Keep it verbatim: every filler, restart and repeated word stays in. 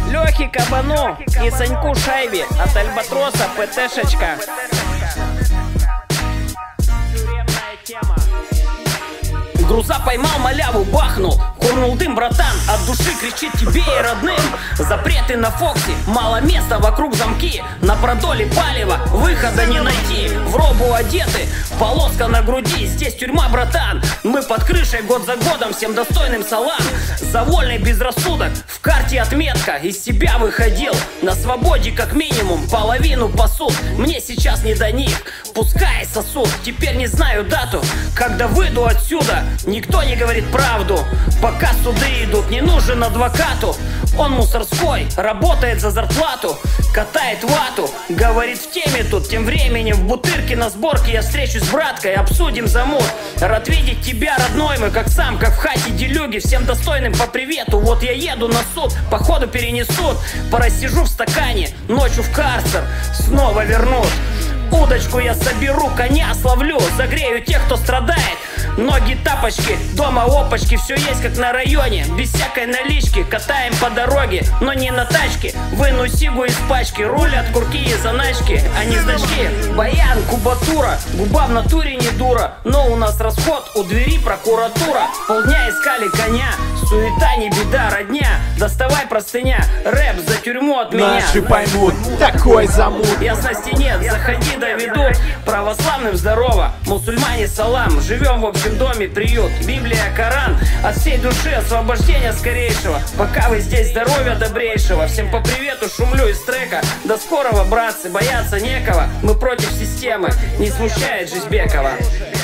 Лехе Кабану и Саньку Шайбе от Альбатроса ПТшечка. Груза поймал, маляву бахнул, курнул дым, братан, от души кричит тебе и родным. Запреты на Фоксе, мало места, вокруг замки, на продоле палева, выхода не найти. В робу одеты, полоска на груди, здесь тюрьма, братан. Мы под крышей год за годом, всем достойным салам. За вольный безрассудок, в карте отметка, из себя выходил, на свободе как минимум, половину пасут. Мне сейчас не до них, пускай сосут, теперь не знаю дату, когда выйду отсюда. Никто не говорит правду, пока суды идут, не нужен адвокату. Он мусорской, работает за зарплату, катает вату, говорит в теме тут. Тем временем в Бутырке на сборке я встречусь с браткой, обсудим замут. Рад видеть тебя, родной мой, как сам, как в хате делюги. Всем достойным по привету, вот я еду на суд, походу перенесут. Порасижу в стакане, ночью в карцер, снова вернут. Удочку я соберу, коня словлю, загрею тех, кто страдает. Ноги, тапочки, дома опачки, все есть как на районе. Без всякой налички, катаем по дороге, но не на тачке. Выну сигу из пачки, рулят курки и заначки, а не значки. Баян, кубатура, губа в натуре не дура, но у нас расход, у двери прокуратура. Полдня искали коня, суета не беда, родня. Доставай простыня, рэп за тюрьму от меня. Наши поймут, такой замут. Ясности нет, заходи, доведу. Православным здорово, мусульмане салам. Живем в общем доме, приют, Библия, Коран. От всей души освобождения скорейшего, пока вы здесь, здоровья добрейшего. Всем по привету шумлю из трека. До скорого, братцы, бояться некого. Мы против системы, не смущает Жизбекова.